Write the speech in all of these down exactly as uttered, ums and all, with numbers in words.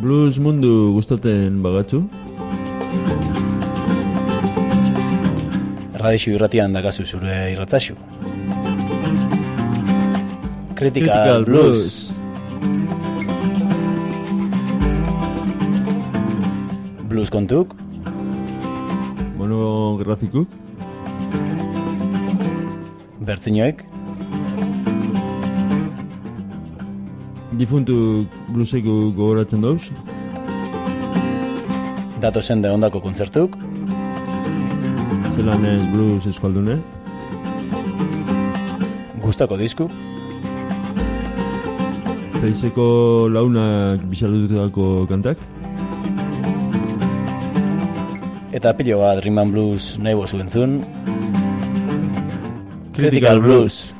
blues mundu gustaten bagatzu? Radixu irratian dakazu zure irratzaxu. Critical, Critical Blues. Blues. Blues kontuk. Monografikuk. Bertzinoek. Difuntu blueseko gogoratzen dauz. Datozen de ondako kontzertuk. Zelan ez blues eskaldune. Gustako disku. Feizeko launak bisalututako kantak. Eta pilo bat Rhythm and Blues nahi bozu entzun. Critical Blues.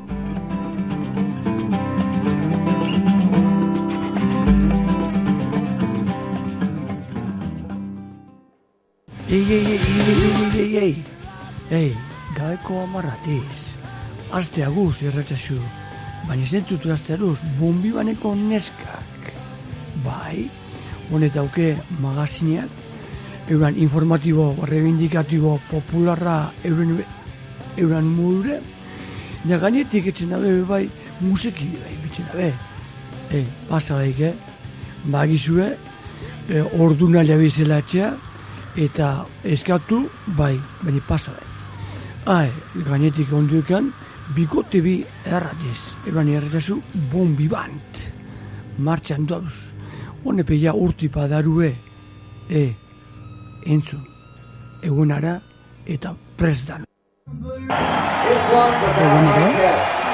Ei, ei, ei, ei, ei, ei, ei, ei, gaeko amarratiz. Aste aguz irratxasu, baina zentutu aste aruz, bombi baneko neskak. Bai, honetauke magazineak, euran informatibo, reivindikatibo, popularra, euren, euran modure, da gainetik etxen dabe, bai, musiki, bai, bitxen dabe. Ei, pasa daik, eh? Bagizue, e, orduna jabizela etxea, eta eskatu, bai, baina pasa daik. Ai, gainetik onduekan, bikote bi erratiz, eban erratazu bombi bant. Martxan dauz, honepeia urtipa darue, e, entzun, egunara eta presdan. Egunara?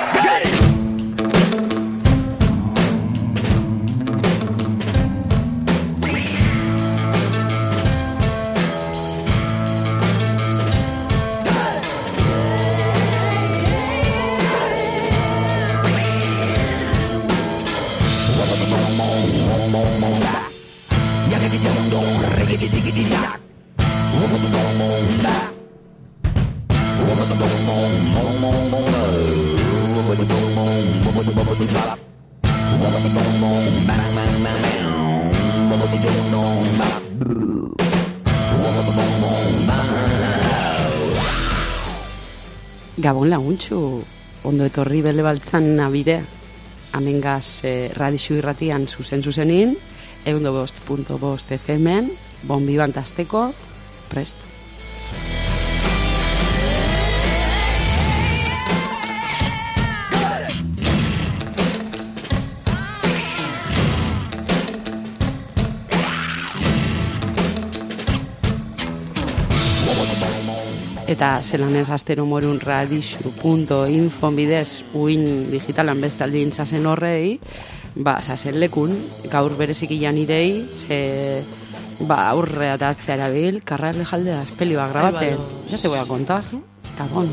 Gabon laguntxu, ondo etorri bele baltzan nabire, amengaz eh, radixu irratian zuzen-zuzenin, eundo bost punto bost F M-en, bombi bantazteko, prest. Eta zelan ez astero morun radixu punto info bidez uin digitalan bestaldi intzazen horrei, ba, zazen lekun, gaur berezik ilan irei, ze, ba, aurre atatzea erabil, karrarle jaldea espelioa grabaten. Ya te voy a contar, cabrón.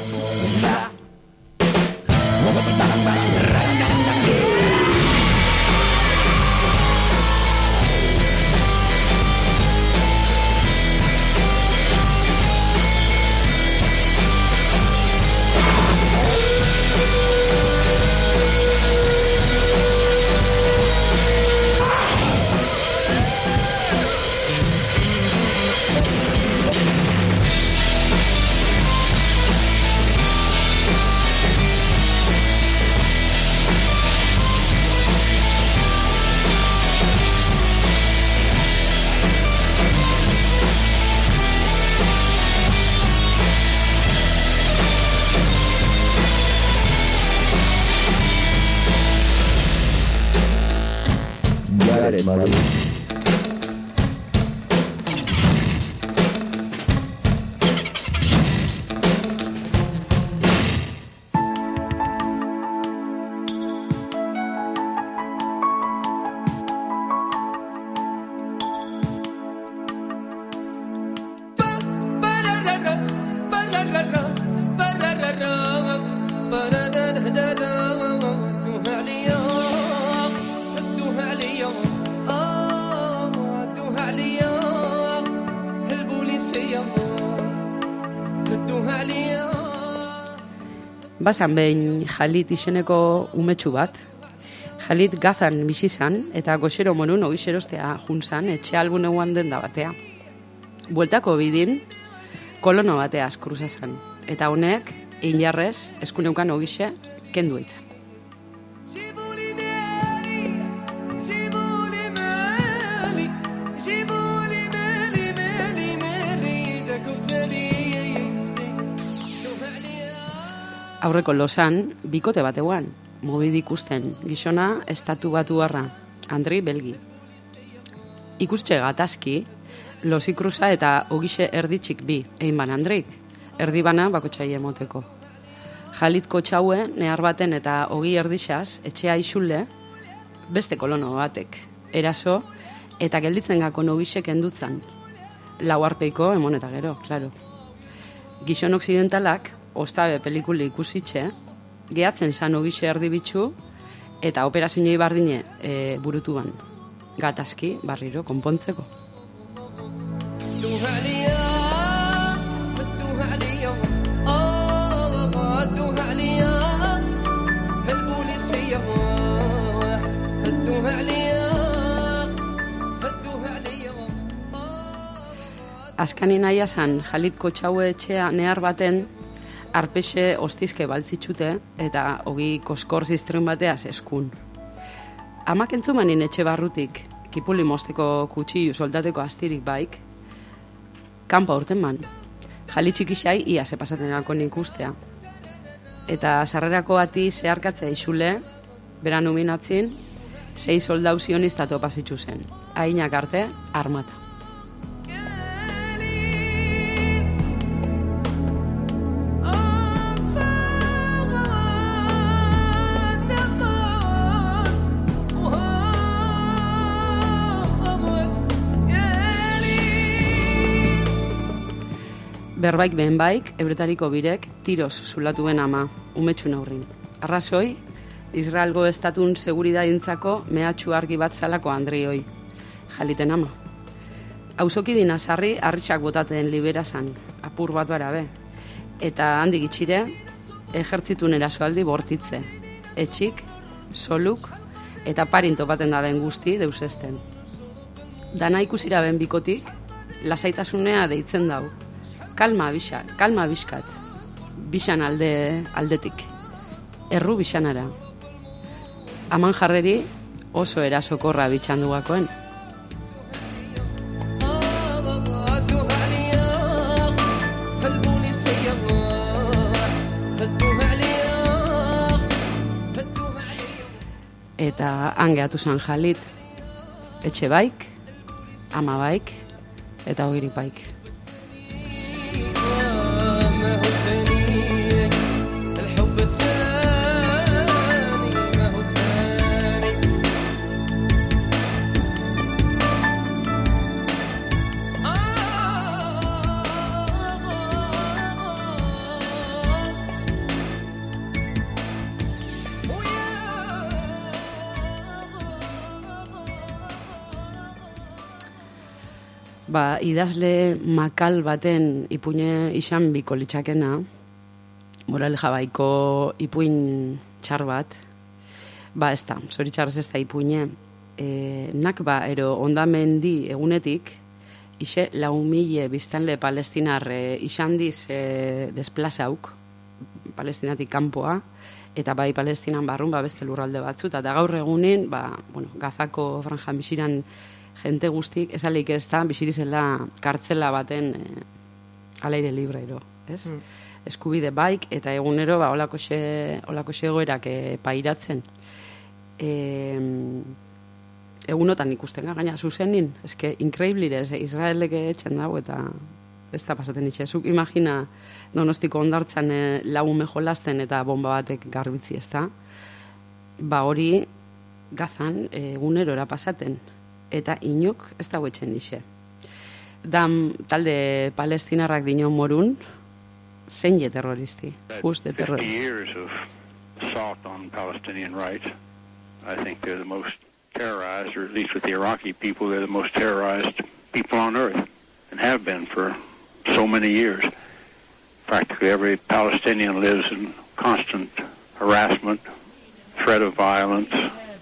Madrid. Bazan behin Jalit izeneko umetxu bat. Jalit Gazan bizizan eta goxero monun ogixerostea juntzan etxe albune guan den da batea. Bueltako bidin, kolono bateaz kruzazan, eta honek, injarrez, eskuneukan ogixe, kendu eitzen. Aurreko losan, bikote bateguan, mobil ikusten, gizona estatu batu harra, Andri Belgi. Ikustxe gatazki, losi kruza eta ogixe erditxik bi, egin ban Andrik, erdibana bakotxai emoteko. Jalitko txaue, nehar baten eta ogi erdixaz, etxea isule, beste kolono batek, eraso, eta gelditzen gako nogixek endutzan. Lau arpeiko, emon eta gero, klaro. Gizon occidentalak, ostabe pelikuli ikusitxe, gehatzen zan ogixe erdibitxu, eta operazioi bardine e, burutuan. Gatazki, barriro, konpontzeko. Azkanin naia zan, Jalitko txaue etxea nehar baten, arpexe ostizke baltzitxute eta ogi koskor ziztren bateaz eskun. Amak entzumanin etxe barrutik, kipuli mosteko kutxillu soldateko astirik baik, kanpa urten man, Jalitxik isai ia zepasaten alko nik ustea. Eta sarrerako bati zeharkatzea isule, beran uminatzin, sei soldau zionista topazitxu zen, ainak arte, armata. Berbaik behen baik, ebretariko birek, tiroz zulatuen ama, umetxun aurrin. Arrazoi, Israelgo estatun seguridadintzako mehatxu argi bat zalako Andrioi, Jaliten ama. Auzoki dina sarri, arritxak botaten liberazan, apur bat barabe. Eta handik itxire, ejertzitun erasoaldi bortitze. Etxik, soluk, eta parin topaten daben guzti deusesten. Dana ikusira ben bikotik, lasaitasunea deitzen dau. Kalma bisa, kalma biskat. Bisan alde aldetik. Erru bisanara. Aman jarreri oso erasokorra bitxan dugakoen. Eta hangeatu zan Jalit. Etxe baik, ama baik, eta ogirik baik. Ba, idazle makal baten ipuine izan biko litzakena, Moral Jabaiko ipuin txar bat, ba ez da, zoritxarrez ez da ipuine, e, nakba ero ondamendi egunetik, ise lau mile biztanle palestinar e, izan diz e, desplazauk, palestinatik kanpoa, eta bai palestinan barrun ba, beste lurralde batzu, eta gaur egunin, ba, bueno, Gazako franjan biziran jente guztik, esalik ez da, bizirizela kartzela baten e, alaire libreiro, ez? Mm. Eskubide baik, eta egunero, ba, olako xe, olako xegoerak e, pairatzen. E, egunotan ikusten, gaina, zuzenin, eske, inkreiblire, ez, Israeleke etxen dago, eta ez da pasaten itxe. Zuk imagina, Donostiko ondartzan e, laume jolasten eta bomba batek garbitzi, ez da? Ba, hori, Gazan, e, egunero era pasaten. Eta inok ez dago etxen ixe. Dan talde palestinarrak dinon morun, zein je terroristi, uste terroristi. fifty years of assault on Palestinian rights. I think they're the most terrorized, or at least with the Iraqi people, they're the most terrorized people on earth, and have been for so many years. Practically every Palestinian lives in constant harassment, threat of violence,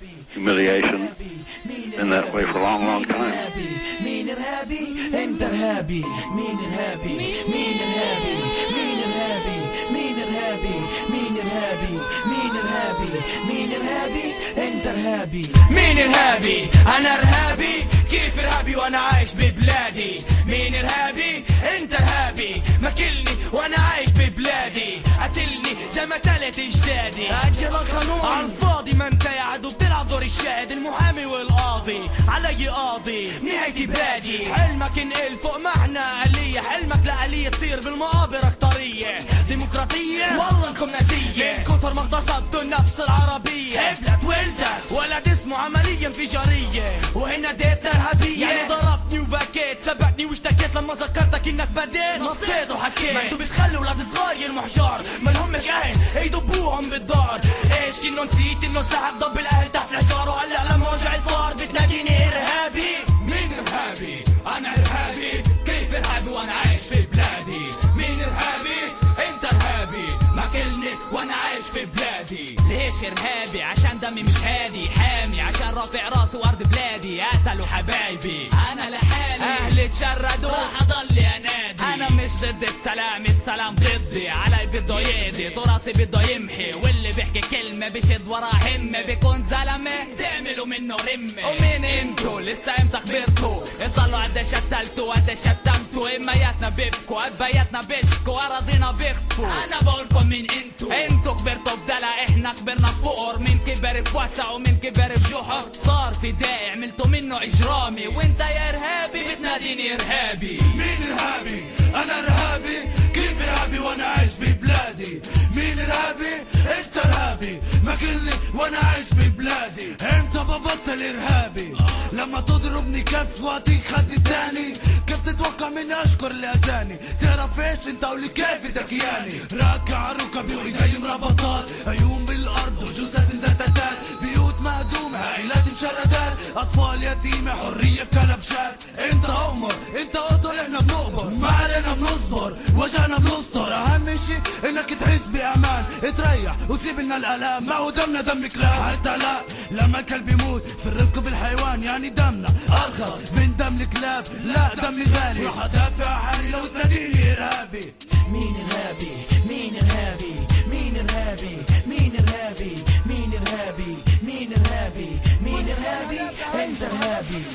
humiliation. Been that way for a long, long time. مين إرهابي؟ أنت إرهابي. مين إرهابي؟ مين إرهابي؟ مين إرهابي؟ مين إرهابي؟ مين إرهابي؟ مين إرهابي؟ مين إرهابي؟ أنت إرهابي. مين إرهابي؟ أنا إرهابي. كيف إرهابي وأنا عايش ببلادي؟ مين إرهابي؟ أنت إرهابي. ماكلني وأنا عايش ببلادي. قتلني زي ما تلت أجدادي. أجل القانون عن فاضي، ما أنت يا عدو بتلعب دور الشاهد المحامي والقاضي. علي قاضي نهايتي بادي. حلمك انقل فوق معنى آلية، حلمك لآلية تصير بالمقابر أكترية ديمقراطية. والله انكم نازية من كثر ما اغتصبتوا النفس العربية. ابلت ولدت ولد اسمه عملية انفجارية، وهنا ديتنا إرهابية. يعني ضربتني وبكيت، سبقتني واشتكيت لما ذكرتك انك بديت نطيت وحكيت. ما انتوا بتخلوا ولاد صغار يرموا حجار، ما لهمش اهل يدبوهم بالدار. ايش كنو نسيت انه سلاحك ضب الاهل تحت الحجار، وهلا لما وجع الفار بتناديني إرهابي. مين إرهابي؟ أنا إرهابي. كيف إرهابي وأنا عايش في بلادي؟ مين إرهابي؟ أنت إرهابي. ماكلني وأنا عايش في بلادي. ليش إرهابي؟ عشان دمي مش هادي، حامي عشان رافع راسي وأرض بلادي. قتلوا حبايبي أنا لحالي، أهلي تشردوا راح أضل أنادي. أنا مش ضد السلام، السلام ضدي. علي بده يهدي، تراثي بده يمحي، واللي بيحكي كلمة بيشد ورا همة بيكون زلمة تعملوا منه رمة. ومين انتو؟ لسه امتى كبرتوا؟ اضلوا قديش قتلتوا قديش شتمتوا. امياتنا بيبكوا ابياتنا بيشكوا اراضينا بيخطفوا. انا بقولكم مين انتو؟ انتو كبرتوا بدلع، احنا كبرنا فقر. مين كبر في وسع ومين كبر في جحر. صار في داعي عملتوا منه اجرامي، وانت يا ارهابي بتناديني ارهابي. مين ارهابي؟ انا ارهابي. كيف ارهابي وانا عايش ببلادي؟ مين ارهابي؟ انت ارهابي. ماكلني وانا عايش ببلادي. امتى ببطل ارهابي؟ لما تضربني كف واعطيك خد تاني. كيف تتوقع مني اشكر اللي اذاني؟ تعرف ايش انت ولي كيف دكياني؟ راكع ركبي وايدي مربطات، عيون بالارض وجثث مزتتات، بيوت مهدومه عائلات مشردات، اطفال يتيمه حريه بكلبشات. انت امر انت قتل احنا بنقبر، ما علينا بنصبر وجعنا بنستر. اهم شي انك تحس بامان، تريح وسيب لنا الالام. ما هو دمنا دم كلاب حتى لا لما الكلب يموت في الرفق بالحيوان، يعني دمنا ارخص من دم الكلاب. لا دمي غالي راح ادافع عن حالي لو تناديني ارهابي. مين ارهابي؟ مين ارهابي؟ مين ارهابي؟ مين ارهابي؟ مين ارهابي؟ مين ارهابي؟ مين ارهابي؟ انت ارهابي.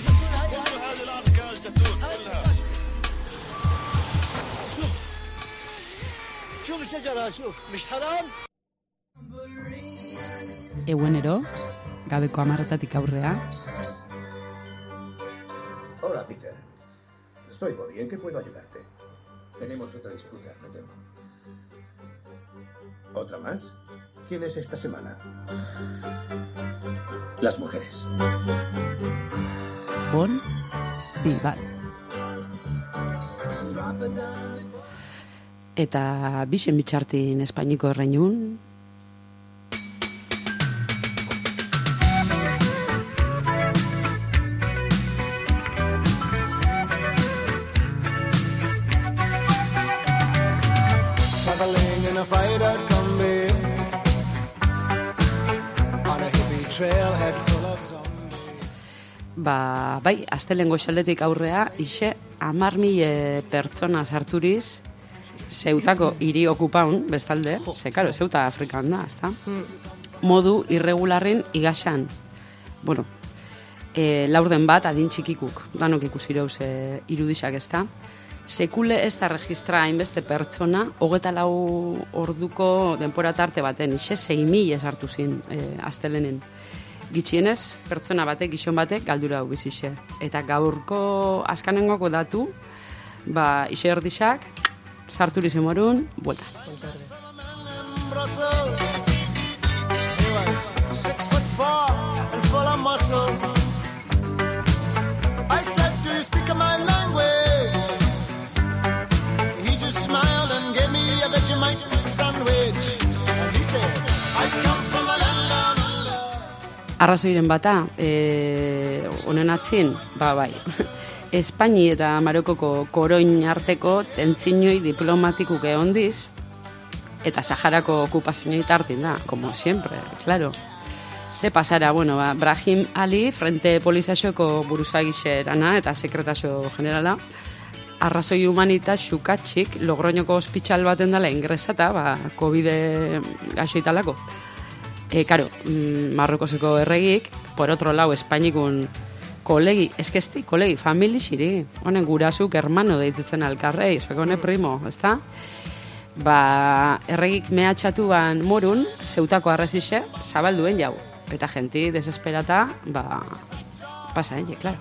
هذه الاركان تتون كلها. شوف شوف الشجره، شوف مش حرام؟ Eguenero, gabeko hamarretatik aurrea. Hola, Peter. Soy Bobby. ¿En qué puedo ayudarte? Tenemos otra disputa, me temo. ¿Otra más? ¿Quién es esta semana? Las mujeres. Bon Bival. Eta bixen bitxartin Espainiko erreinun. Ba, bai, astelengo xaldetik aurrea, ixe, amar mil pertsona sarturiz, Zeutako hiri okupaun, bestalde, ze, karo, Zeuta Afrikan da, ezta? Modu irregularren igaxan. Bueno, e, laurden bat adin txikikuk, danok ikusi dauz e, irudisak, ezta? Sekule ez da registra hainbeste pertsona, hogeta lau orduko denpora tarte baten, ixe, sei mil esartu zin e, astelenen. Gitxienez, pertsona batek, gizon batek, galdura hau bizixe. Eta gaurko askanengoko datu, ba, ixe erdixak, sarturi zemorun, buelta. I said, do you speak my language? He just smiled and gave me a Vegemite sandwich. And he said, I come from a land down under. Arrazoiren bata, eh, honen atzin, ba, bai. Espaini eta Marokoko koroin arteko tentzinoi diplomatikuk egondiz, eta Saharako okupazioa tartin da, como siempre, claro. Ze pasara, bueno, ba, Brahim Ali, Frente Polisaxoko buruzagixe erana eta sekretaxo generala, arrazoi humanita xukatxik Logroñoko ospitxal baten dela ingresata, ba, COVID gaixoitalako. E, karo, Marrokoseko erregik, por otro lau, Espainikun kolegi, eskesti, kolegi, famili xiri, honen gurasuk hermano deititzen alkarrei, osak hone primo, ezta? Ba, erregik mehatxatu ban morun, zeutako arrezixe, zabalduen jau. Eta genti desesperata, ba, pasa, eh, claro.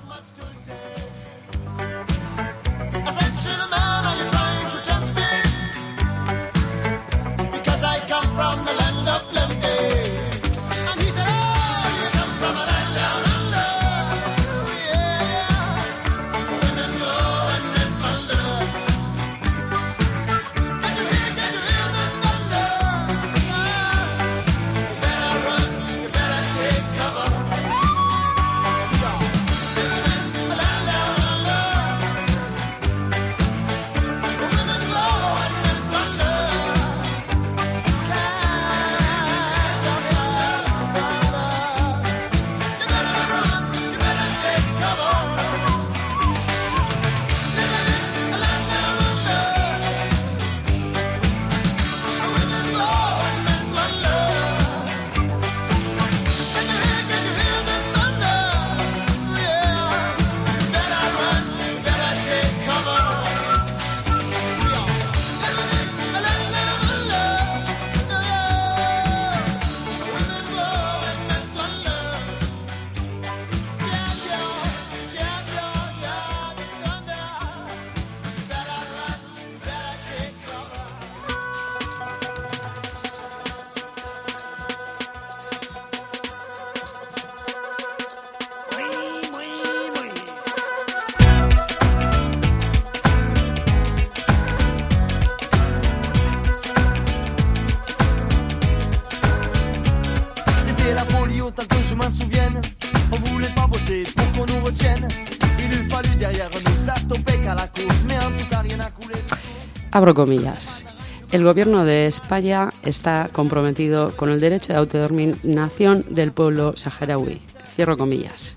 Abro comillas. El gobierno de España está comprometido con el derecho de autodeterminación del pueblo saharaui. Cierro comillas.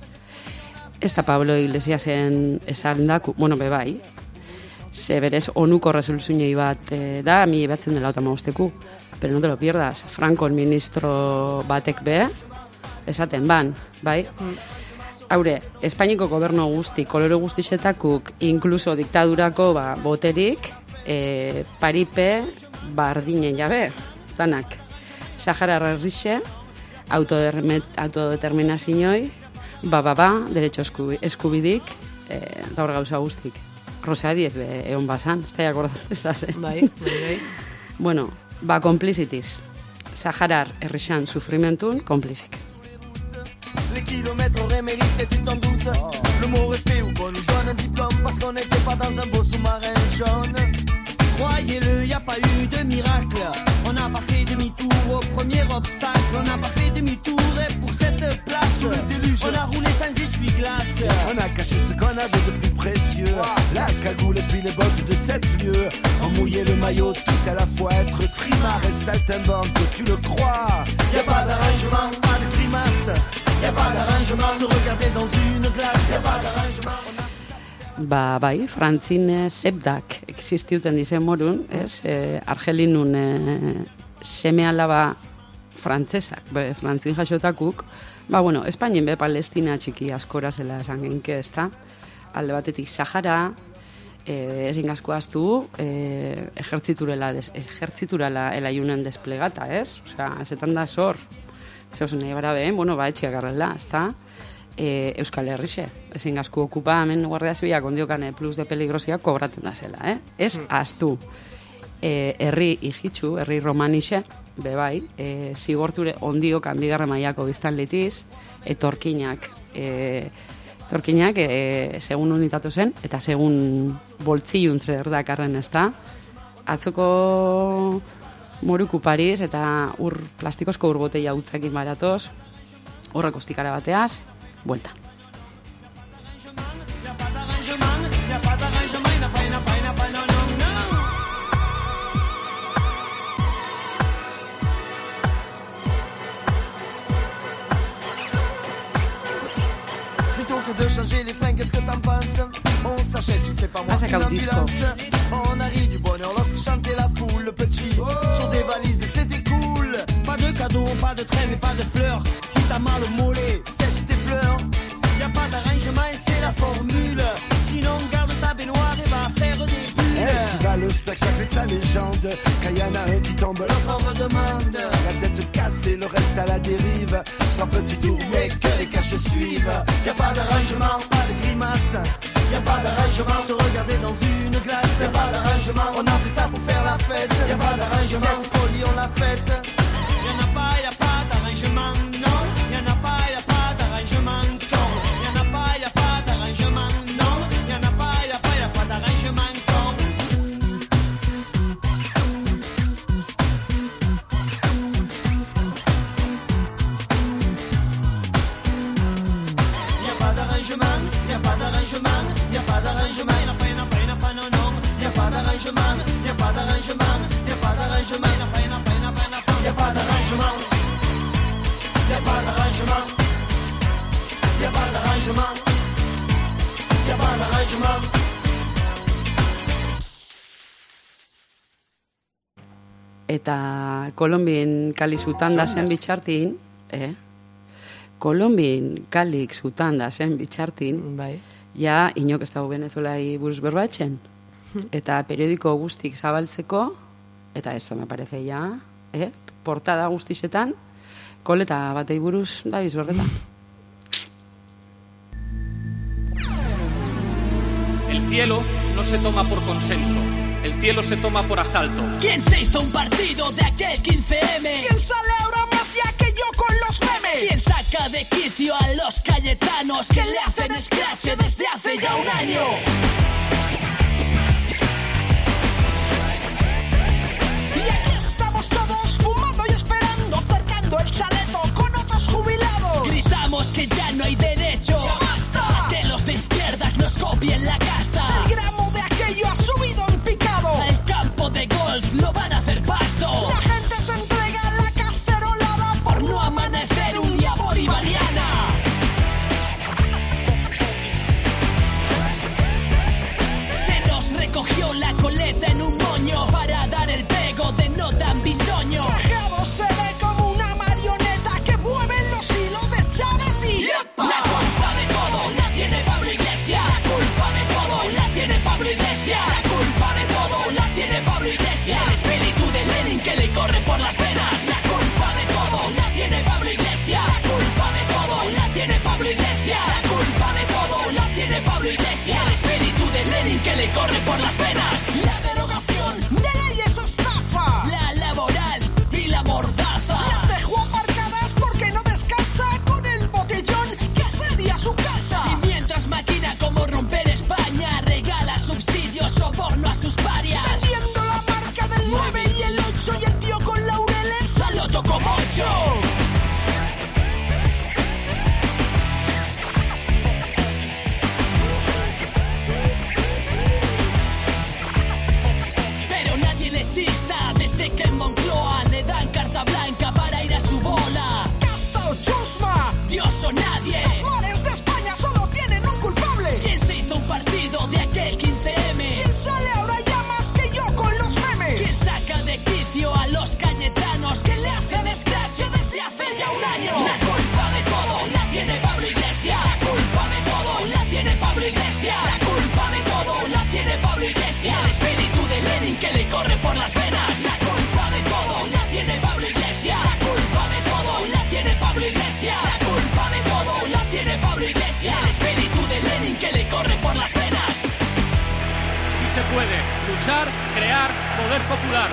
Esta Pablo Iglesias en esan da, bueno, bebai, ze berez onuko resoluzioi bat eh, da, mi batzen dela eta mausteku, pero no te lo pierdas, Franco el ministro batek be, esaten ban, bai? Haure, Espainiko gobernu guzti, kolore guztixetakuk, inkluso diktadurako ba, boterik, E, paripe bardinen jabe, danak. Sahara herrixe, autodeterminazioi, ba, ba, ba, derecho eskubidik, e, daur gauza guztik. Rosa Diez be, egon basan, ez da akordatzen ezazen. Bai, bai, bai. Bueno, ba, komplizitiz. Saharar herrixan sufrimentun, komplizik. Les kilomètres auraient mérité, tu t'en doutes. Oh. Le mot respect ou qu'on nous donne un diplôme parce qu'on n'était pas dans un beau sous-marin jaune. Croyez-le, y a pas eu de miracle. On n'a pas fait demi-tour au premier obstacle. On n'a pas fait demi-tour et pour cette place, on a roulé sans essuie-glace. On a caché ce qu'on avait de plus précieux. Wow. La cagoule et puis les bottes de sept lieues. On mouillait le maillot tout à la fois. Être trimard et saltimbanque, tu le crois. Y a pas d'arrangement, pas de grimace. Y a pas d'arrangement, se regarder dans une glace. Y a pas d'arrangement. Ba, bai, frantzin zebdak existiuten dizen morun, ez, e, argelinun e, seme alaba frantzesak, be, frantzin jasotakuk, ba, bueno, Espainien be Palestina txiki askora zela esan genke, ez da, alde batetik Sahara, e, ezin asko aztu, e, ejertziturela, des, ejertziturela elaiunen desplegata, ez, osea, zetan da zor, zehoz nahi bara behen, bueno, ba, etxiak garrela, ez da, E, Euskal Herrixe, ezin gazku okupa, hemen Guardia Zibilak ondiokane plus de peligrosia kobraten da zela, eh? Ez mm. aztu, e, herri ijitzu, herri romanixe, bebai, e, zigorture ondiok handigarra mailako biztan litiz, etorkinak, e, etorkinak, e, segun unitatu zen, eta segun boltzilun zer dakarren ez da, atzoko moruku Paris, eta ur plastikozko urboteia utzakin baratoz, horrek ostikara bateaz, vuelta. changer les freins, qu'est-ce que t'en penses? On s'achète, je sais pas moi, une ambulance. On arrive du bonheur lorsque chantait la foule. Le petit, sur des valises, c'était cool. Pas de cadeaux, pas de trêve et pas de fleurs. Si t'as mal au mollet, sèche tes pleurs. Y'a pas d'arrangement et c'est la formule. Sinon garde ta baignoire et va faire des bulles. Eh, si va le spectacle et sa légende. Quand y'en a un qui tombe, l'autre en redemande. La tête cassée, le reste à la dérive. Sans petit tour mais que les caches suivent. Y'a pas d'arrangement, pas de grimace. Y'a pas d'arrangement, se regarder dans une glace. Y'a pas d'arrangement, on a fait ça pour faire la fête. Y'a pas d'arrangement, cette folie on l'a faite. Y'en a pas, y'a pas d'arrangement, non. Y'en a pas, y'a pas d'arrangement, con. Y'en a pas, y'a pas d'arrangement, non. Y'en a pas, y'a pas, y'a pas d'arrangement, con. Y'a pas d'arrangement, y'a pas d'arrangement, y'a pas d'arrangement, y'a pas, y'a pas, y'a pas, non, non. Y'a pas d'arrangement, y'a pas d'arrangement, y'a pas d'arrangement, y'a pas, y'a pas, y'a pas, y'a pas d'arrangement, y'a pas d'arrangement, y'a pas d'arrangement, y'a pas d'arrangement. Eta Kolombien kali zutan da zen bitxartin, eh? Kolombien kalik zutan da zen bitxartin, bai. Ja, inok ez dago Venezuelai buruz berbatzen. Eta periodiko guztik zabaltzeko, eta esto me parece ya, eh? Portada guztizetan, koleta batei buruz dabiz berreta. El cielo no se toma por consenso, el cielo se toma por asalto. ¿Quién se hizo un partido de aquel quince eme? ¿Quién sale ahora más ya que yo con los memes? ¿Quién saca de quicio a los cayetanos que le hacen escrache desde hace ya un año? Y aquí estamos todos fumando y esperando, cercando el chaleto con otros jubilados. Gritamos que ya no hay derecho, ¡ya basta! A que los de izquierdas nos copien la casta. El gramo de aquello ha subido en picado. El campo de golf lo van a hacer pasto. La gente se entrega a la cacerolada por no amanecer un día bolivariana. Se nos recogió la coleta en un moño para dar el pego de no tan bisoño. Rajado se ve como una marioneta que mueve los hilos de Chávez y ¡yepa! La culpa de todo la tiene Pablo Iglesias. La culpa de todo la tiene Pablo Iglesias. La culpa de todo la tiene Pablo Iglesias. El espíritu de Lenin que le corre por las venas. La culpa de todo la tiene Pablo Iglesias. La culpa de todo la tiene Pablo Iglesias. La culpa de todo la tiene Pablo Iglesias. El espíritu de Lenin que le corre por las venas. La derogación de leyes estafa. La laboral y la mordaza. Las dejó aparcadas porque no descansa con el botellón que asedia su casa. Y mientras maquina como romper España, regala subsidios, soborno a sus parias. Vendiendo la marca del nueve y el ocho y el tío con laureles al loto como yo. Pero nadie le chista desde que en Moncloa le dan carta blanca para ir a su bola. ¡Casta o chusma! ¡Dios o nadie! Los mares de España solo tienen un culpable. ¿Quién se hizo un partido de aquel quince eme? ¿Quién sale ahora ya más que yo con los memes? ¿Quién saca de quicio a los cayetanos que le hacen escrache desde hace ya un año? La culpa de todo la tiene Pablo Iglesias. La culpa de todo la tiene Pablo Iglesias. La culpa de todo la tiene Pablo Iglesias. El espíritu de Lenin que le corre por las venas. La culpa de todo la tiene Pablo Iglesias. La culpa de todo la tiene Pablo Iglesias. La culpa de todo la tiene Pablo Iglesias. El espíritu de Lenin que le corre por las venas. Sí se puede luchar, crear poder popular.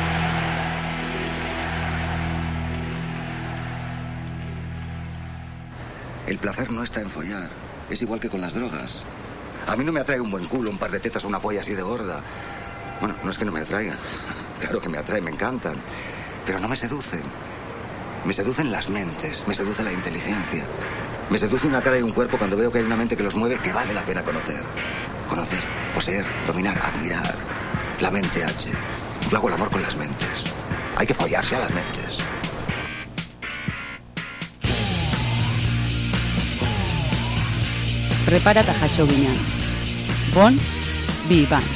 El placer no está en follar. Es igual que con las drogas. A mí no me atrae un buen culo, un par de tetas o una polla así de gorda. Bueno, no es que no me atraigan. Claro que me atraen, me encantan. Pero no me seducen. Me seducen las mentes, me seduce la inteligencia. Me seduce una cara y un cuerpo cuando veo que hay una mente que los mueve que vale la pena conocer. Conocer, poseer, dominar, admirar. La mente H. Yo hago el amor con las mentes. Hay que follarse a las mentes. Prepara eta jaso ginean. Bon, bi ban.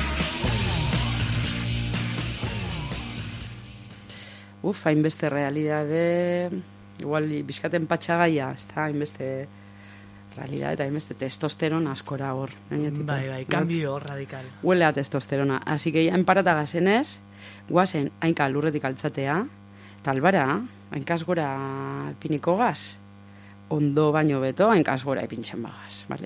Uf, hainbeste realidade, igual bizkaten patxagaia, ez da, hainbeste realidade eta hainbeste testosterona askora hor. Bai, bai, cambio radical. Huele a testosterona. Así que ya enparata gazenez, guazen hainka lurretik altzatea, talbara, hainkaz gora alpiniko gaz, ondo baino beto, hainkaz gora epintzen bagaz, bale?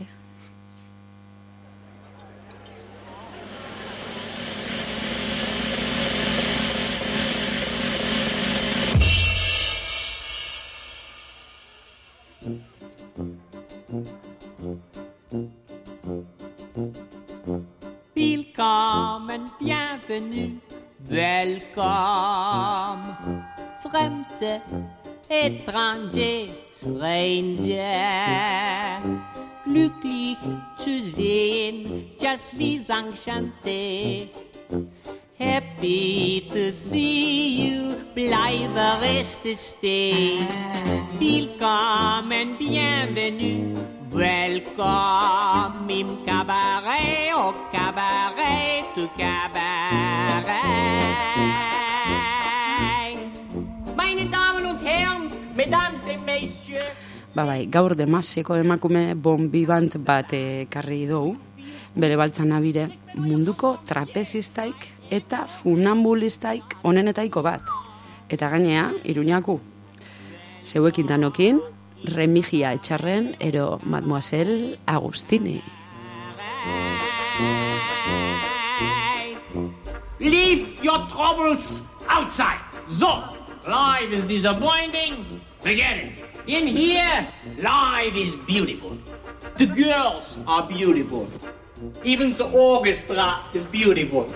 Willkommen, bienvenue, welcome, fremde, étranger, stranger, glücklich zu sehen, just vis enchanté, happy to see you, bleibe reste stay, willkommen, bienvenue, welcome im cabaret, au cabaret, tu cabaret. Meine Damen und Herren, Mesdames et Messieurs. Ba bai, gaur demaseko emakume bombibant bat ekarri dugu, bere baltzan abire munduko trapezistaik eta funambulistaik onenetaiko bat. Eta gainea, Iruñaku. Zeuekin danokin, Remigia Etxarren, ero Mademoiselle Agustini. Leave your troubles outside. So, life is disappointing. Forget it. In here, life is beautiful. The girls are beautiful. Even the orchestra is beautiful.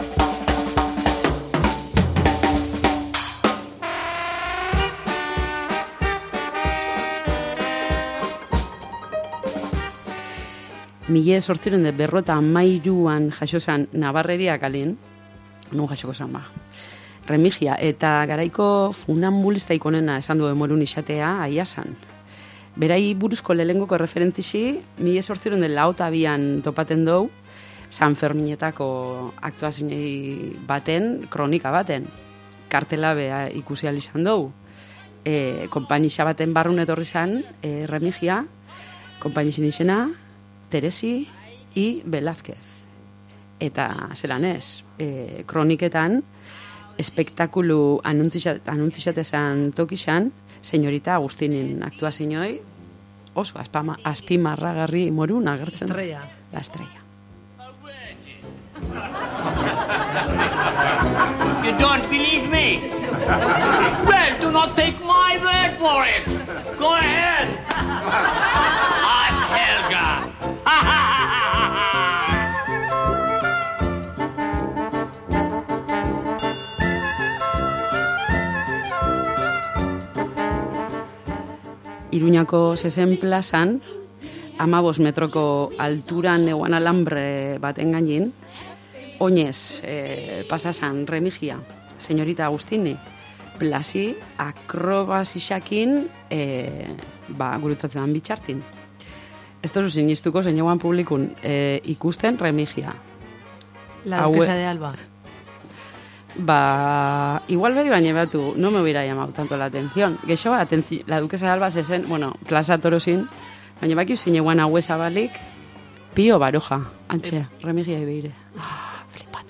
Mile sortziren de berrota amairuan jasosan Navarreriak alin, nun jasoko zan ba. Remigia eta garaiko funambulistaik onena esan du emorun isatea aiasan. Berai buruzko lelengoko referentzisi, mile sortziren de laotabian topaten dou, San Ferminetako aktuazinei baten, kronika baten. Kartela bea ikusi alizan dou. E, konpainisa baten barrun etorri zan, e, Remigia, konpainizin izena, Teresi i Velázquez. Eta zelan ez, e, kroniketan, espektakulu anuntzizatezan tokizan, señorita Agustinin aktuazinoi, oso azpimarragarri morun agertzen. Estrella. La estrella. You don't believe me? Well, do not take my word for it. Go ahead. Ask Helga. Iruñako zezen plazan, amabos metroko alturan eguan alambre baten gainin, oinez eh, pasasan Remigia, señorita Agustini, plazi akrobazixakin eh, ba, gurutzatzen bitxartin. Ez tozu sinistuko zeineguan publikun eh, ikusten Remigia. La duquesa de Alba. Ba, igual bedi baina batu, no me hubiera llamado tanto la atención. Geixo, atenzi, la duquesa de Alba zezen, bueno, plaza torosin, baina baki zeineguan haue zabalik, Pio Baroja, antxe, eh. Remigia ibeire. Ah, flipate.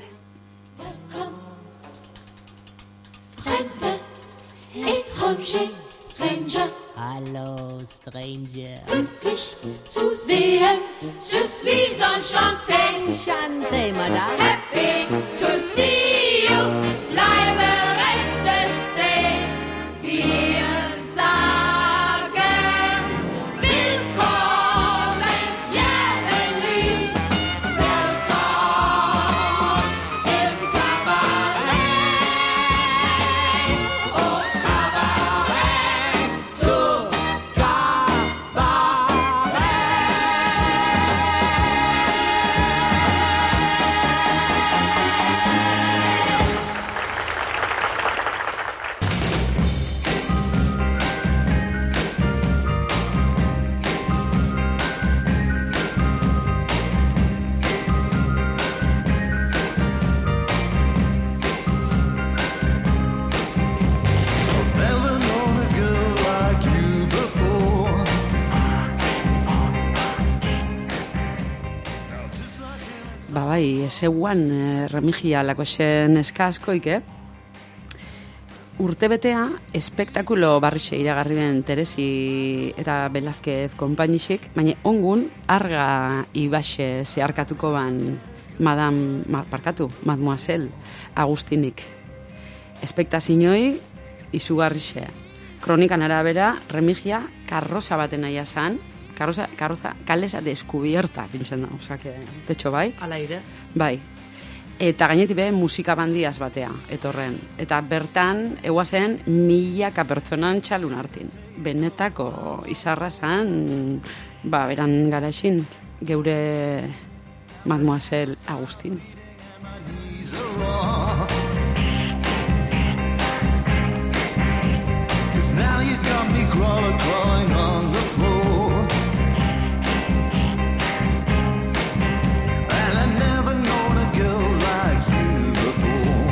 Étranger, stranger. Hallo, stranger. Glücklich zu sehen, je suis enchanté. Enchanté, madame. Happy to see you, bleibe reste stay. Wir sagen willkommen, bienvenue. Willkommen im Kabarett. Au Kabarett, du Kabarett. bai, ezeuan e, Remigia lakoxen eskaskoik, eh? Urtebetea, espektakulo barrixe iragarri den Teresi eta Belazquez konpainixik, baina ongun Arga Ibaxe zeharkatuko ban Madame, ma, parkatu, Mademoiselle Agustinik. Espektazinoi izugarrixea. Kronikan arabera, Remigia karroza baten nahi zan, karroza, karroza kalesa descubierta, pintzen da, oza, que, tetxo bai. Ala ire. Bai. Eta gainetik be musika bandiaz batea, etorren. Eta bertan, eguazen, milaka pertsonan txalun hartin. Benetako izarra zan, ba, beran garaxin, geure Mademoiselle Agustin. Now you got me crawling, crawling on the floor, and I never known a girl like you before.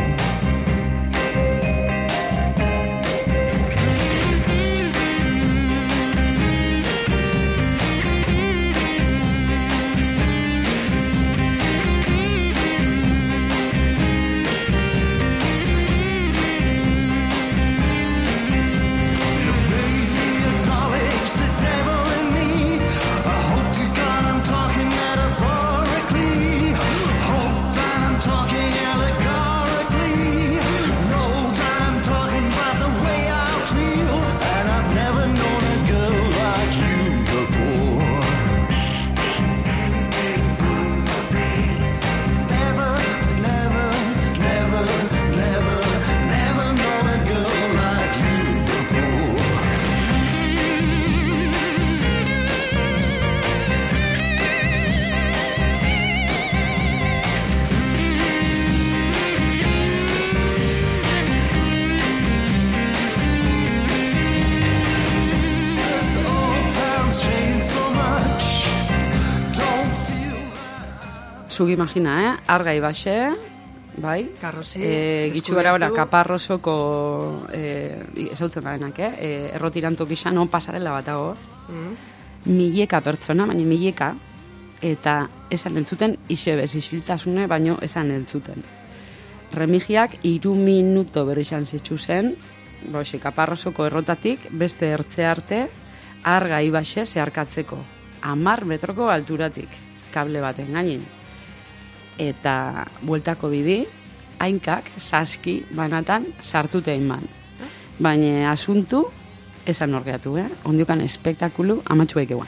Zuk imagina, eh? Arga Ibaxe, bai? Karrozi. E, Gitxu gara bera, Kaparrosoko e, ezautzen garenak, eh? E, errotirantok izan, on pasarela bat dago. Mm. Mileka pertsona, baina mileka, eta esan entzuten, isebez, isiltasune, baino esan entzuten. Remigiak iru minuto berri izan zitsu zen, boxe, Kaparrosoko errotatik, beste ertze arte, Arga Ibaxe zeharkatzeko. Amar metroko alturatik, kable baten gainin. Eta bueltako bidi, hainkak, saski, banatan, sartute inban. Baina asuntu, esan orgeatu, eh? Ondiokan espektakulu amatxuaik eguan.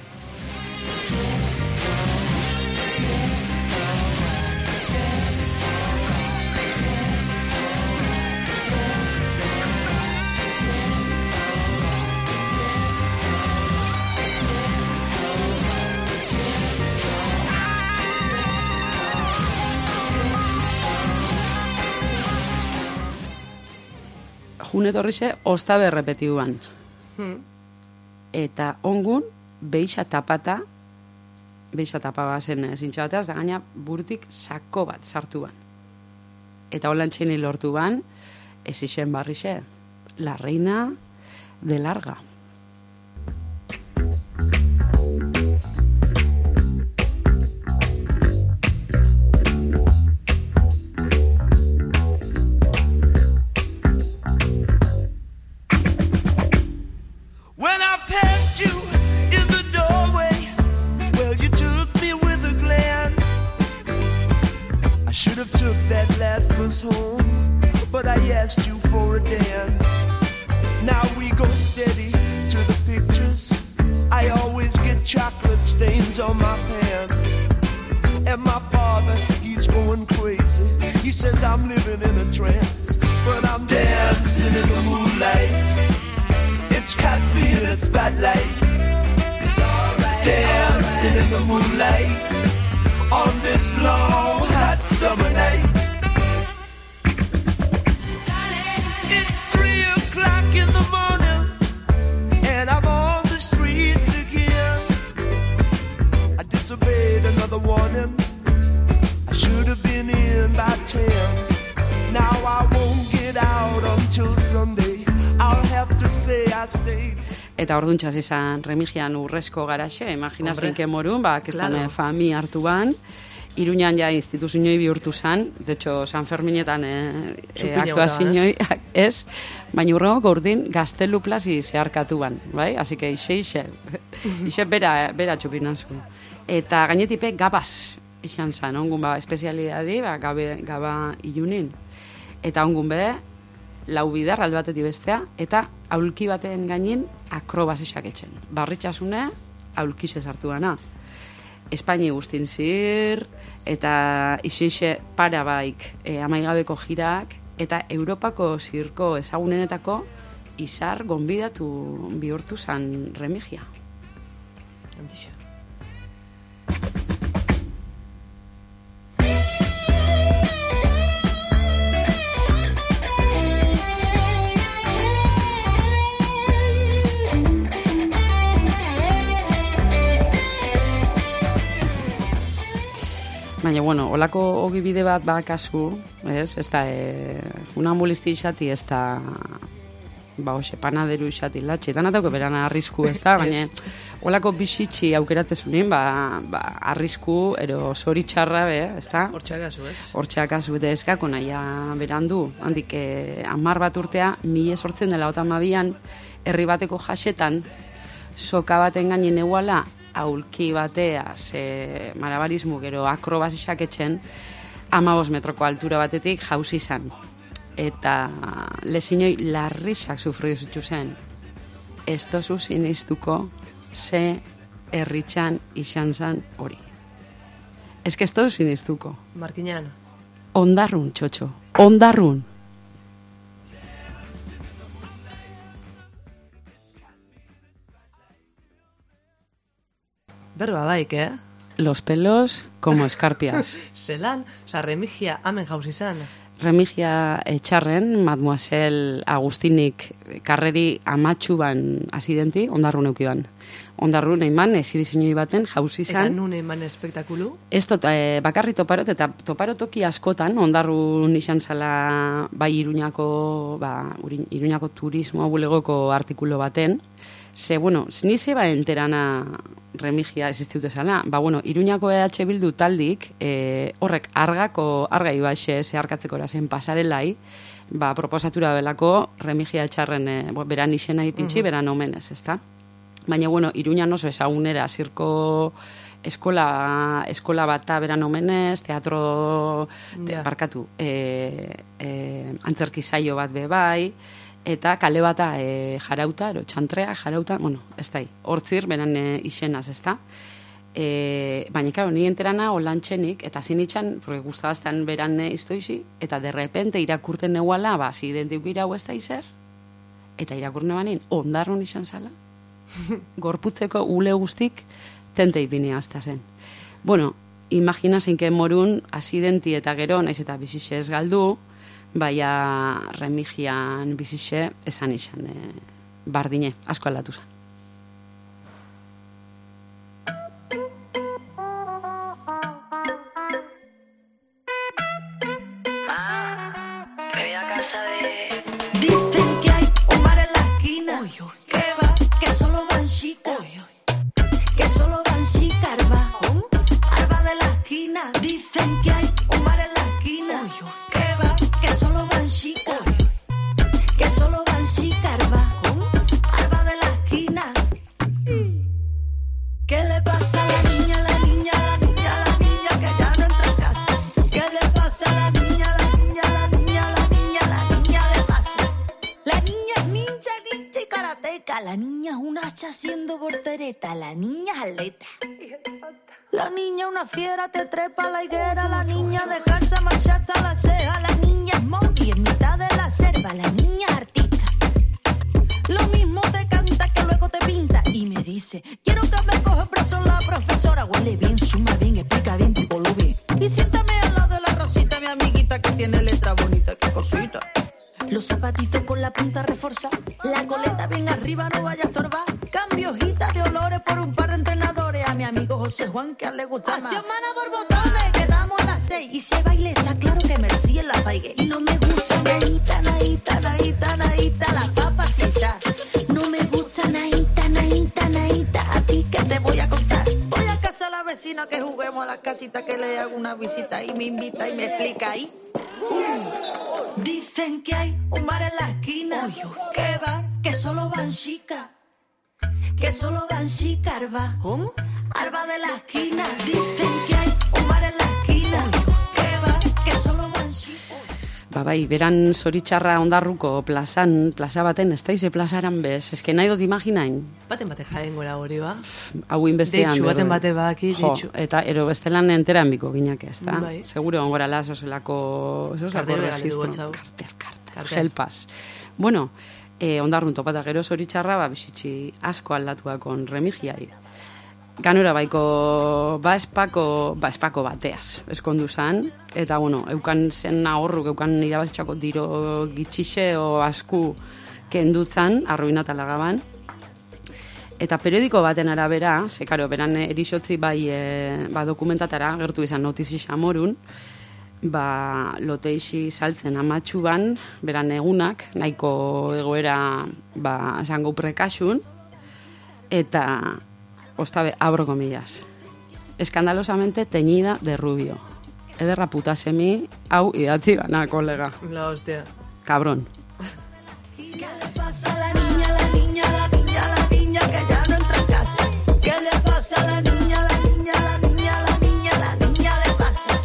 June torrize, ostabe repetituan. Hmm. Eta ongun, beixa tapata, beixa tapaba zen zintxabateaz, da gaina burutik sako bat sartu ban. Eta holan txeni lortu ban, ez isen barrixe, la reina de Larga. Home, but I asked you for a dance. Now we go steady to the pictures. I always get chocolate stains on my pants. And my father, he's going crazy. He says I'm living in a trance, but I'm dancing in the moonlight. It's got me in its spotlight. It's alright. Dancing in the moonlight on this long hot summer night. In the morning, and I'm on the streets again. I disobeyed another warning. I should have been in by ten. Now I won't get out until Sunday. I'll have to say I stayed. Eta orduntxaz izan Remigian urrezko garaxe, imagina zein kemorun, ba, kestan claro. Fami hartu ban. Iruñan ja instituzioi bihurtu zan, de hecho, San Ferminetan eh, eh, aktuazioi ez, baina urrengoko urdin gaztelu plazi zeharkatu ban, bai? Así que ixe, ixe, ixe bera, bera txupinazu. Eta gainetipe gabaz izan zan, ongun ba, espezialidadi, ba, gabe, gaba ilunin. Eta ongun be, lau bidar alde batetik bestea, eta aulki baten gainin akrobazizak etxen. Barritxasune, aulkize sartu gana. Espaini guztin zir, eta ixe-ixe parabaik e, amaigabeko jirak, eta Europako zirko ezagunenetako izar gonbidatu bihurtu zan Remigia. Antixa. Baina, bueno, olako ogibide bat bakazu, ez? Ez da, e, funambulisti izati, ez da, ba, hoxe, panaderu izati latxe, eta natauko beran arrisku, ez da, baina, olako bizitxi aukeratezunin, ba, ba, arrisku, ero zoritxarra, be, ez da? Hortxeakazu, ez? Hortxeakazu, eta eskako naia berandu, handik, eh, amar bat urtea, mila sortzen dela otamabian, herri bateko jasetan, soka baten gainen eguala, aulki batea, ze malabarismu gero akrobazizak etxen, amabos metroko altura batetik jauzi izan. Eta lezinoi larrizak sufridu zitu zen. Ez tozu siniztuko ze herritxan izan zan hori. Ez que ez tozu siniztuko. Markinan. Ondarrun, txotxo. Ondarrun. Berba baik, eh? Los pelos como escarpias. Zelan, oza, Remigia amen jauz izan. Remigia etxarren, mademoiselle Agustinik karreri amatxu ban asidenti, ondarrun eukiban. Ondarrun eiman, ezibizinoi baten jauz izan. Eta nun eiman espektakulu? Ez tot, e, bakarri toparot, eta toparotoki askotan, ondarrun izan zala bai Iruñako, ba, Iruñako turismo bulegoko artikulo baten. Ze, bueno, zinize ba enterana Remigia existiute zala. Ba, bueno, Iruñako E H Bildu taldik, e, horrek argako, argai baixe zeharkatzeko erazen pasarelai, ba, proposatura belako Remigia etxarren e, beran izena ipintzi, uh-huh. beran omenez, ezta? Baina, bueno, Iruñan oso ezagunera, zirko eskola, eskola bata beran omenez, teatro, te, yeah. parkatu, e, e, antzerki saio bat bebai, eta kale bata e, jarauta, ero txantrea jarauta, bueno, ez da, hortzir, beran e, izenaz, ez da. E, baina, karo, ni enterana olantxenik, eta zinitxan, porque guztabaztean beran e, iztoizi, eta de repente irakurten neguala, ba, zidentik irau ez da izer, eta irakurne banin, ondarrun izan zala, gorputzeko ule guztik, tente ipini azta zen. Bueno, imagina zeinke morun, asidenti eta gero, naiz eta bizixe ez galdu, baina Remigian bizixe esan izan e, bardine, asko aldatu zen. Ah, que voy a casa de... Dicen que hay un bar en la esquina, uy, uy. Que va, que solo van chicas, uy, uy. Que solo van chicas, arba, ¿cómo? Arba de la esquina. Dicen que hay un bar en la esquina, uy, uy. Que solo van chicas, que solo van chicas, arba, ¿cómo? Arba de la esquina. ¿Qué le pasa a la niña, la niña, la niña, la niña que ya no entra a casa? ¿Qué le pasa a la niña, la niña, la niña, la niña, la niña le pasa? La niña es ninja, ninja y karateca. La niña es un hacha haciendo voltereta. La niña es atleta. La niña una fiera, te trepa a la higuera. La niña descansa, marcha hasta la ceja. La niña es monkey en mitad de la selva. La niña es artista. Lo mismo te canta que luego te pinta. Y me dice, quiero que me coja el brazo la profesora. Huele bien, suma bien, explica bien, tipo lo bien. Y siéntame al lado de la Rosita, mi amiguita que tiene letra bonita, qué cosita. Los zapatitos con la punta reforzada, la coleta bien arriba, no vaya a estorbar. Cambio hojita de olores por un par de entrenadores. A mi amigo José Juan que a él le gusta más. Mana borbotones, quedamos a las seis. Y se baile, está claro que Merci en la paigue. Y no me gusta naíta, naíta, naíta, naíta, las papas sin sal. No me gusta naíta, naíta, naíta, a ti que te voy a contar. Voy a casa a la vecino que juguemos a la casita, que le hago una visita y me invita y me explica ahí. Uh, dicen que hay un bar en la esquina, que va, que solo van chicas, que solo van chicas, Arba. ¿Cómo? Arba de la esquina. Dicen que hay un bar en la esquina, que va, que solo van chicas. Ba, bai, beran zoritxarra Ondarruko plazan, plaza baten, ez daize plazaran bez, eske nahi dut imaginain. Baten bate jaen gora hori, ba? Hau inbestean. Deitxu, baten bate baki, deitxu. Jo, eta ero bestelan enteran biko ginak ez, da? Bai. Seguro ongorala, zozelako... Kartero egalitu gotxau. Karter, karter, helpas. Bueno, eh, Ondarrun topata gero zoritxarra, ba, bizitxi asko aldatuakon remigiai. Ganora baiko, ba espako, ba espako bateaz, eskondu zan, eta bueno, eukan zen ahorruk, eukan irabazitxako diro gitxixe o asku kendutzan, arruinatala gaban. Eta periodiko baten arabera, zekaro, beran erixotzi bai e, ba, dokumentatara, gertu izan notizi xamorun, ba, loteixi saltzen amatxu ban, beran egunak, nahiko egoera, ba, zango prekaxun, eta... Ostabe, abro comillas. Escandalosamente teñida de rubio. Ederra puta semi, hau idatzi bana, kolega. La hostia. Cabrón. ¿Qué le pasa a la niña, la niña, la niña, la niña que ya no entra en casa? ¿Qué le pasa a la niña, la niña, la niña, la niña, la niña le pasa?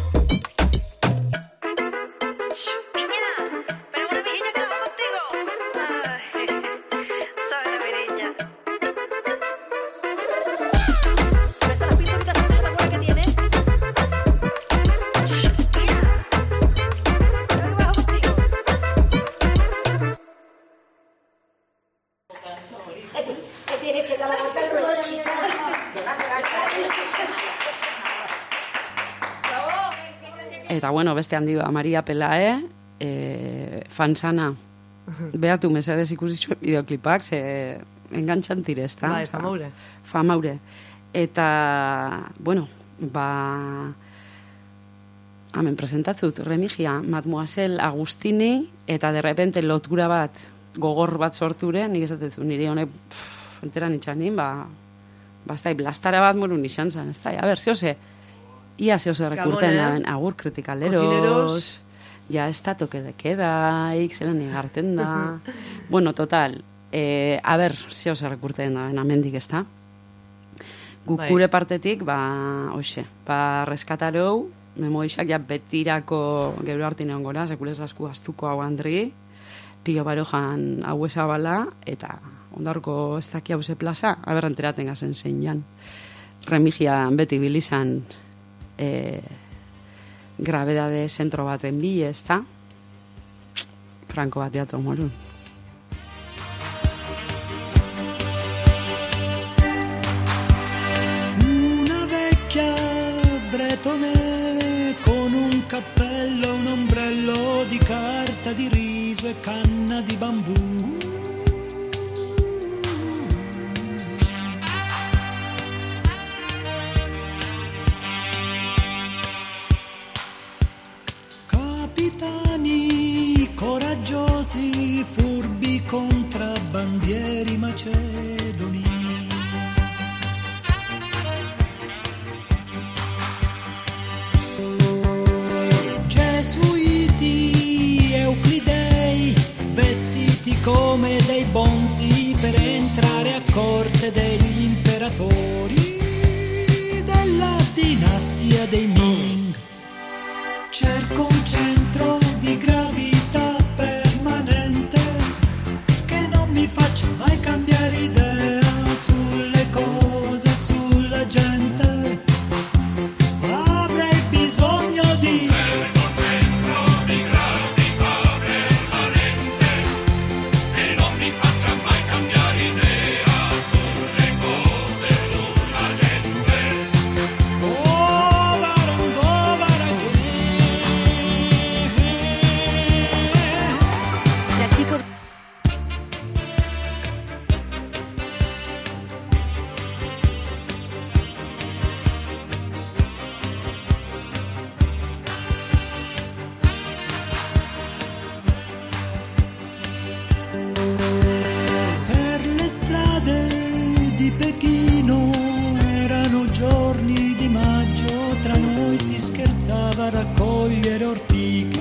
Eta bueno, beste handi da Maria Pelae, eh, fansana. Beatu mesedez ikusitxu bideoklipak, ze engantxan tire, ez da? Bai, famaure. Famaure. Eta, bueno, ba... Hemen presentatzut, Remigia, Mademoiselle Agustini, eta derrepente lotura bat, gogor bat sorture, nik esatezu, nire honek, pff, enteran itxanin, ba... Bastai, blastara bat morun izan zen, ez da? A ber, zehose... Ia zehose rekurten da, agur kritikaleros, ja ez da toque de quedaik, zelan egarten da. Bueno, total, eh, a ber, zehose rekurten da, amendik ez da. Gukure partetik, ba, hoxe, ba, reskatarou, memoixak ja betirako geuro hartin egon gora, sekulez asku astuko hau handri, pio barojan hau ezabala, eta Ondarruko ez daki hau ze plaza, aber enteraten gazen zein jan. Remigia beti bilizan, E, grabedade zentro baten bi, ez da? Franco bat diatu morun. Una vecchia bretone con un cappello, un ombrello di carta di riso e canna di bambù. Coraggiosi, furbi contrabbandieri macedoni. Gesuiti, euclidei, vestiti come dei bonzi per entrare a corte degli imperatori della dinastia dei Ming. Cerco un centro di gravità permanente che non mi faccia mai cambiare idea sulle cose, sulla gente. Avrei bisogno di cerco centro di gravità permanente che non mi faccia mai cambiare idea sulle cose, sulla gente. Oh, barandò, baraghe. Per le strade di Pechino erano giorni di a raccogliere ortiche.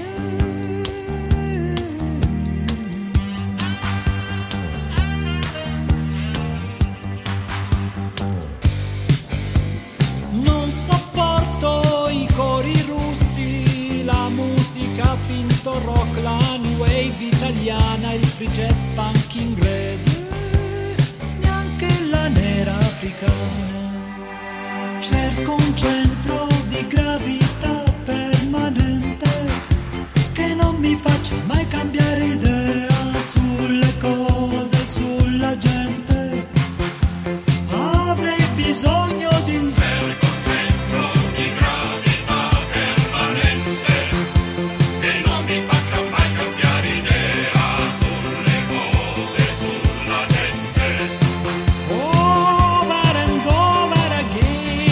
Non sopporto i cori russi, la musica finto rock, la new wave italiana, il free jazz punk inglese, neanche la nera africana. Cerco un centro di gravità permanente che non mi faccia mai cambiare idea sulle cose, sulla gente. Avrei bisogno di un cerco un centro di gravità permanente che non mi faccia mai cambiare idea sulle cose, sulla gente. oh, but and over again.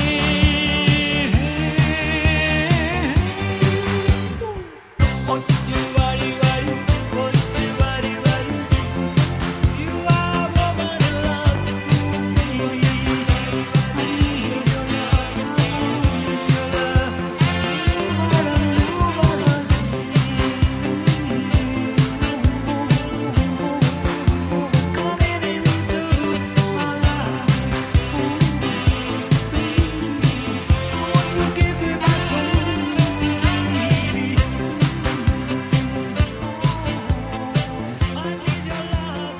What you worry, worry, what you worry, worry. You are a woman in love with me. I need your love, I need your love. You are a new woman. Coming into my life. I want to give you my soul. I need your love.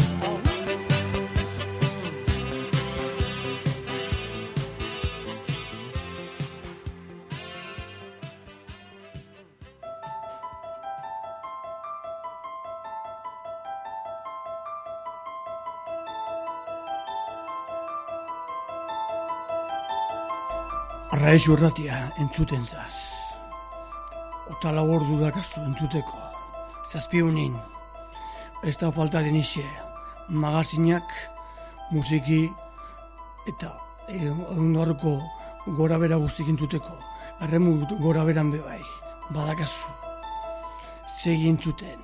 Arraiz urratia entzuten zaz. Ota lau ordu dakazu entzuteko. Zazpiunin. Ez da faltaren ise. Magazinak, musiki eta ondorko gora bera guztik entzuteko. Erremu gora beran bebai. Badakazu. Segi entzuten.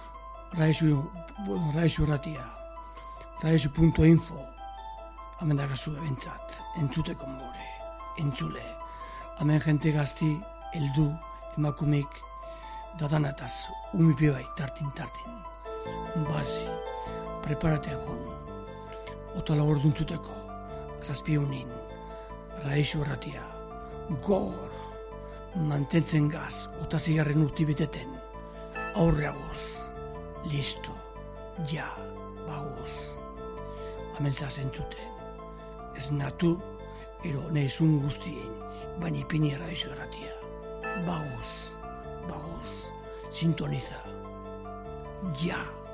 Arraiz urratia. Arraiz punto info. Hemen dakazu ebentzat. Entzuteko more. Entzule, hemen jente gazti, heldu, emakumik, dadanataz, umipi bai, tartin-tartin. Bazi, preparate egon, otala ordu entzuteko, zazpiunin, Raixo erratia, gogor, mantentzen gaz, otazigarren urtibiteten, aurreagoz, listo, ja, bagoz, hemen zazentzuten, ez natu, ero nahizun guztien, baina ipini Raixo erratia, bagoz, bagoz, sintoniza, ja.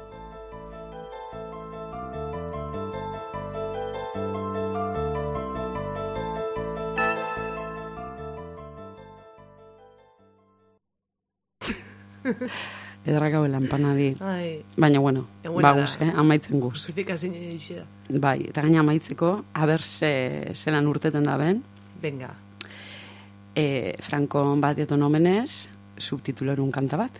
Edarrak hau lanpanadi. Ai. Baina, bueno, Eguena baguz, da. eh, amaitzen guz. Justifikazio eixera. Bai, eta gaina amaitzeko, aber ze, zelan urteten da ben. Venga. E, Franco bat eton omenez, subtitulorun kanta bat.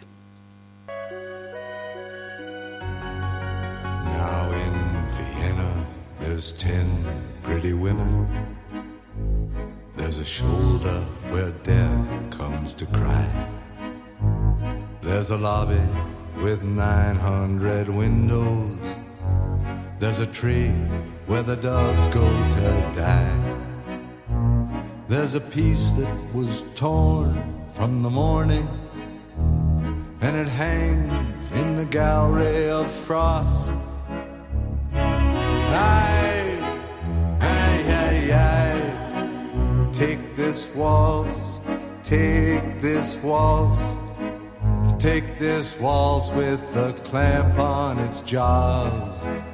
Now in Vienna, there's ten pretty women. There's a shoulder where death comes to cry. There's a lobby with nine hundred windows. There's a tree where the doves go to die. There's a piece that was torn from the morning, and it hangs in the gallery of frost. Aye, aye, aye, aye. Take this waltz, take this waltz. Take this waltz with a clamp on its jaws.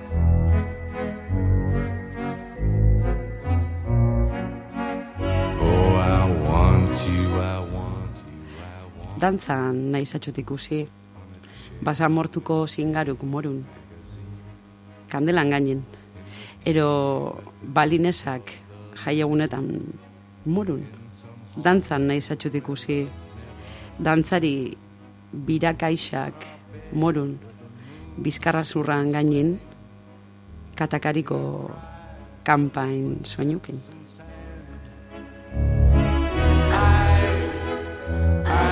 Oh, I want you, I want you, I want you. Dantzan nahi zatxut ikusi, basa mortuko zingaruk morun, kandelan gainen, ero balinesak jaiegunetan morun, dantzan nahi zatxut ikusi, dantzari birakaixak morun, bizkarra zurran gainin, katakariko kampain soinuken. I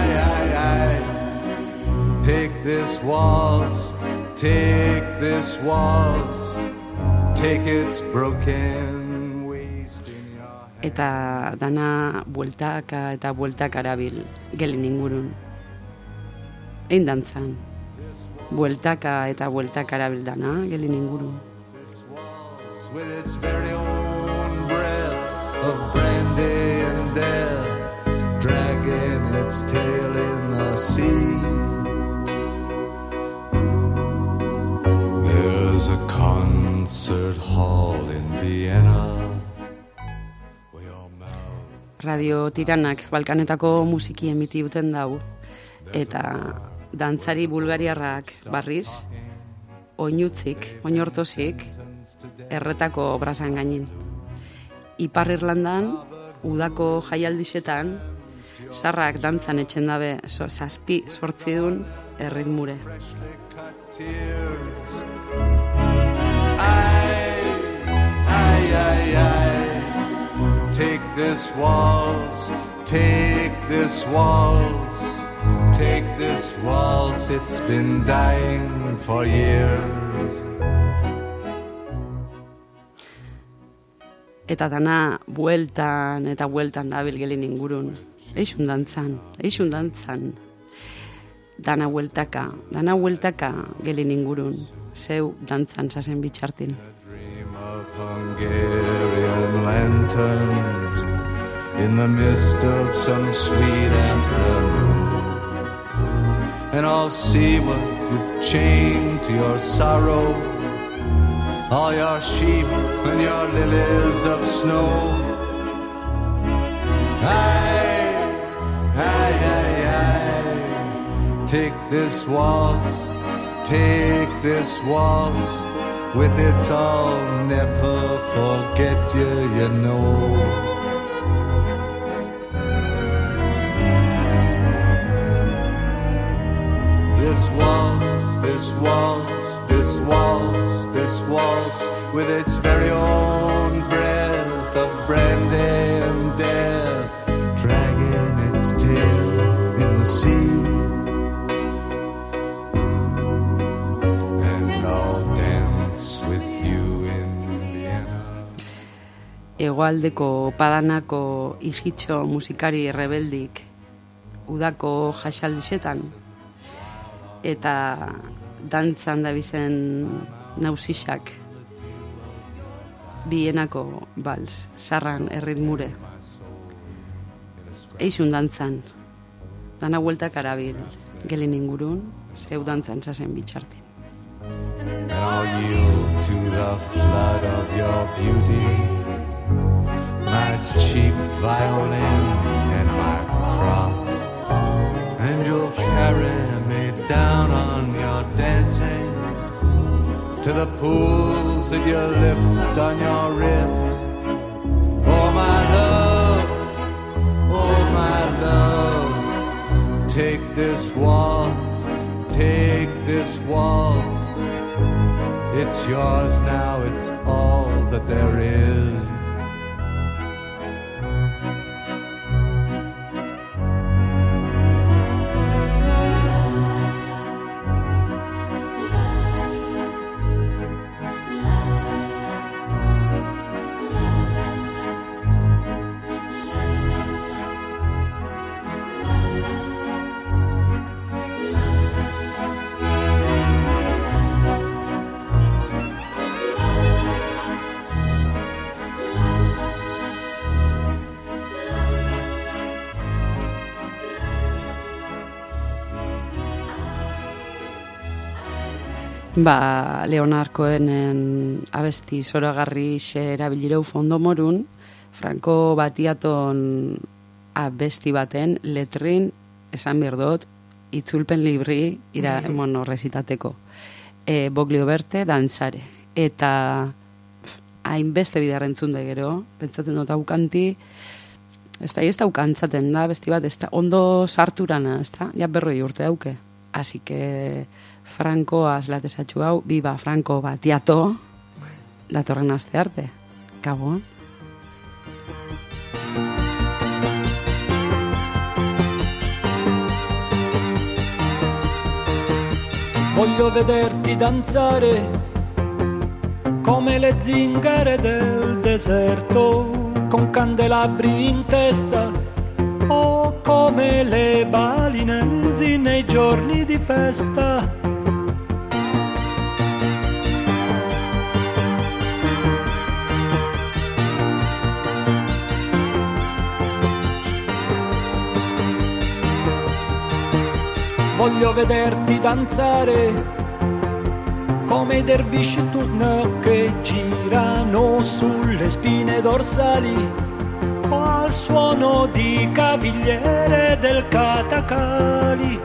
Take this waltz, take this waltz, take its broken waist in your hand. Eta dana bueltaka eta bueltaka arabil gelin ingurun. Egin dantzan. Bueltaka eta bueltaka arabil dana gelin ingurun. With its very own breath of brandy and death, dragging its tail in the sea. There's a concert hall in Vienna. Radio Tiranak Balkanetako musiki emiti duten dau, eta dantzari bulgariarrak barriz, oinutzik, oinortosik, erretako brazan gainin. Ipar Irlandan, udako jaialdixetan, sarrak dantzan etxen dabe so, zazpi sortzidun erritmure. Ay, ay, ay. Take this waltz, take this waltz, take this waltz, it's been dying for years. Eta dana bueltan eta bueltan dabil gelin ingurun. Eixun dantzan, eixun dantzan. Dana bueltaka, dana bueltaka gelin ingurun. Zeu dantzan zazen bitxartin. Hungarian lanterns in the mist of some sweet afternoon, and I'll see what you've chained to your sorrow, all your sheep and your lilies of snow. Aye, aye, aye, aye. Take this waltz, take this waltz, with its I'll never forget you, you know. This waltz, this waltz, this waltz, this waltz, with its very own breath of brandy and death, dragging its tail in the sea. Hegoaldeko padanako ijitxo musikari rebeldik udako jaxaldixetan eta dantzan da bizen nausixak bienako bals, sarran erritmure. Eixun dantzan, dana hueltak arabil, gelin ingurun, zeu dantzan zazen bitxartin. And I'll yield to the flood of your beauty, my cheap violin and my cross, and you'll carry me down on your dancing to the pools that you lift on your wrist. Oh my love, oh my love, take this waltz, take this waltz, it's yours now, it's all that there is. Ba, Leonard Cohenen abesti zoragarri xe erabilireu fondo morun, Franco Batiaton abesti baten letrin esan berdot, itzulpen libri ira mono resitateko. E, Boglio Berte dantzare. Eta hainbeste bidarrentzun da gero, pentsaten dut aukanti, ez da, ez da aukantzaten da, besti bat, ez da, ondo sarturana, ez da, ja berroi urte dauke. Así que Franco aslatesatxu hau, biba Franco Batiato, datorren aste arte. Gabon. Voglio vederti danzare come le zingare del deserto, con candelabri in testa, o come le balinesi nei giorni di festa. Voglio vederti danzare come i dervisci turno che girano sulle spine dorsali o al suono di cavigliere del Katakali.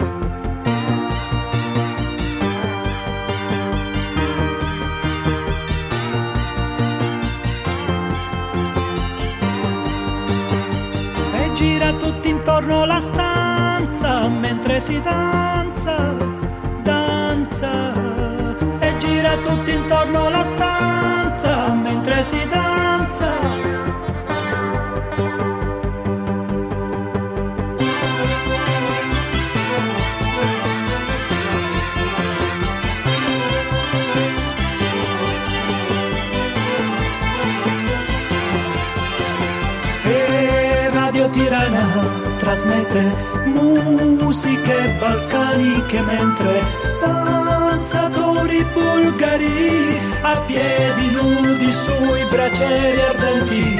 E gira tutti intorno la stanza mentre si danza, danza. E gira tutti intorno la stanza mentre si danza. E Radio Tirana trasmette musiche balcaniche mentre danzatori bulgari a piedi nudi sui bracieri ardenti.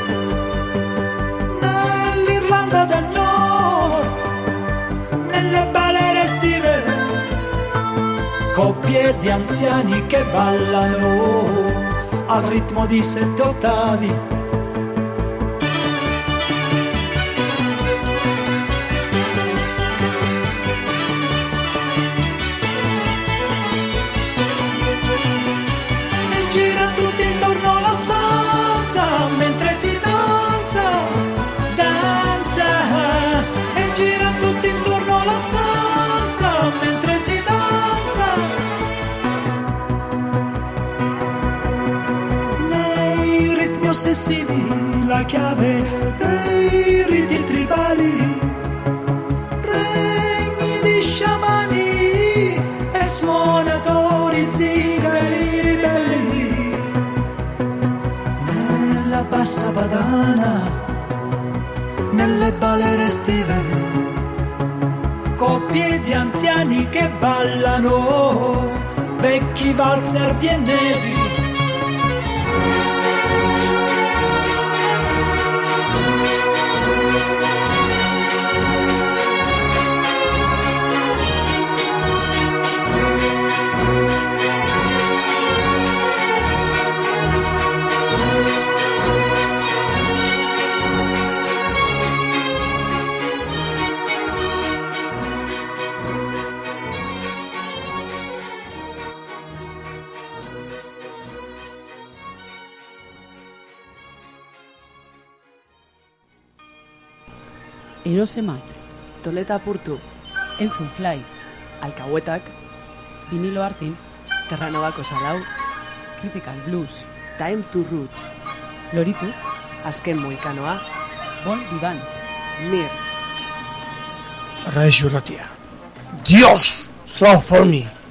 Nell'Irlanda del Nord, nelle balere estive, coppie di anziani che ballano al ritmo di sette ottavi. Ossessivi, la chiave dei riti tribali, regni di sciamani e suonatori zingari ribelli. Nella bassa padana, nelle balere estive, coppie di anziani che ballano, vecchi valzer viennesi. Erosemat, Toleta apurtu, Entzun Fly, Alkahuetak, Vinilo Artin, Terranobako Salau, Critical Blues, Time to Roots, Loritu, Azken Moikanoa, Bon Vivan, Mir, Radio Ratia. Dios, so for me.